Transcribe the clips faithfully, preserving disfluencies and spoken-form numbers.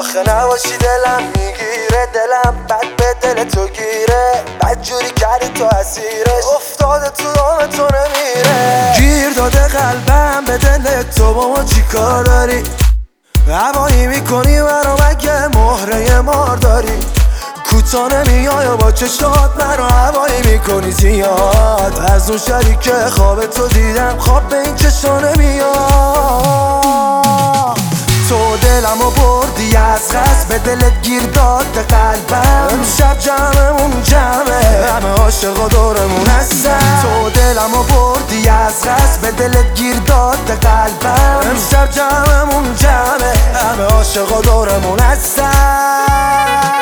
آخه نباشی دلم میگیره، دلم بد به دل تو گیره، بد جوری کردی تو اسیرش، افتاده تو دام تو نمیره. گیر داده قلبم به دل تو، با ما چی کار داری؟ هوایی میکنی منو مگه مهره مار داری؟ کوتا نمیای و با چشات منو هوایی میکنی زیاد. از اون شبی که خواب تو دیدم خواب به این چشا نمیاد. تو دلمو بردی از قصد، به دلت گیر داد قلبم. امشب جمعمون جمعه، همه عاشقا دورمون هستن. تو دلمو بردی از قصد، به دلت گیر داد قلبم. امشب جمعمون جمعه، همه عاشقا دورمون هستن.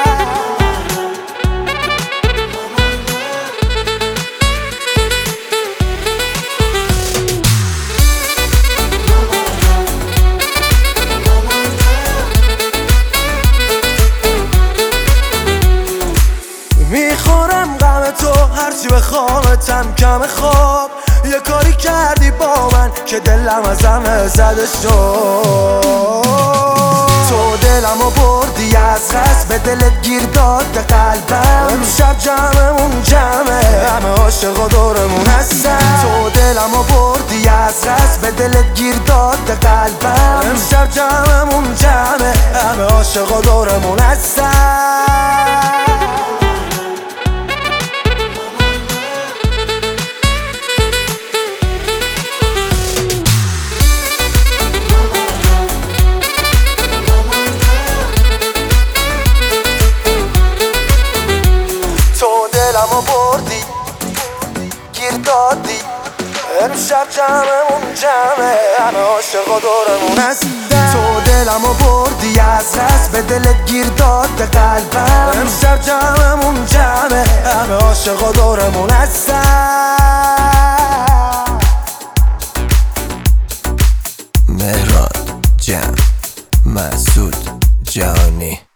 میخورم غم تو هرچی بخوامتم کم خواب. یه کاری کردی با من که دلم از همه زده شد. تو دلمو بردی از قصد، به دلت گیر داد قلبم. امشب جمعمون جمعه، همه عاشقا دورمون هستن. تو دلمو بردی از قصد، به دلت گیر داد قلبم. امشب جمعمون جمعه، همه عاشقا دورمون هستن. دلمو بردی گیر دادی، امشب جمعمون جمعه، همه عاشقا دورمون هستن. تو دلمو بردی از قصد، به دلت گیر داد قلبم. امشب جمعمون جمعه، همه عاشقا دورمون هستن. مهران جمع مسعود جهانی.